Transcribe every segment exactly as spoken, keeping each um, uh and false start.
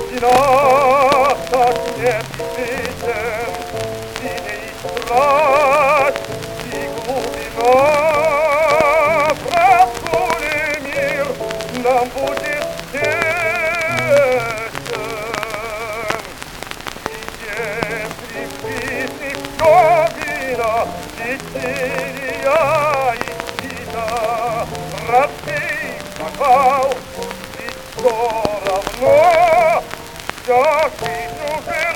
вина, так нет песен, синий страсть и глубина. Простой мир нам будет тесен, и если в жизни все вина, веселья и сина, разбей бокал, ведь все равно вся жизнь уже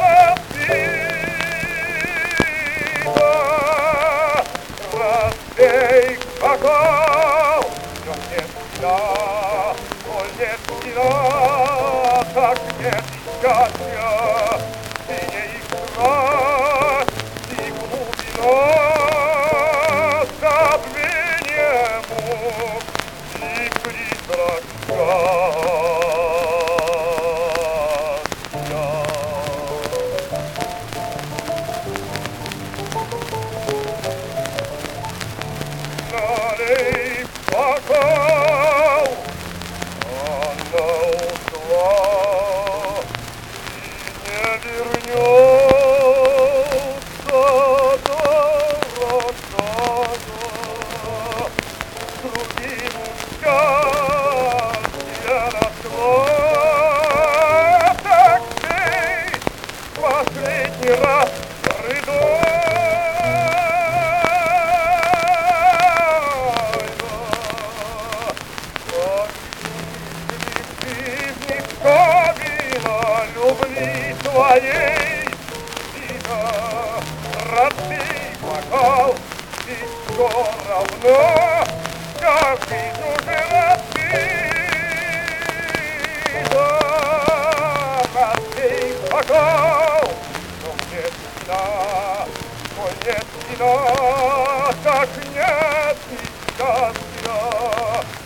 разбита. Разбей бокал, но нет вина, но нет вина, так нет счастья, синей страсть и глубина. Забвение мук и призрак счастья. Налей бокал, она ушла и не вернется дорогая. Другим счастье нашла, так ты последний раз рыдой. Любви твоей вина, разбей бокал, ведь все равно вся жизнь уже разбита. Разбей бокал, но нет вина, но нет вина, так нет и счастья.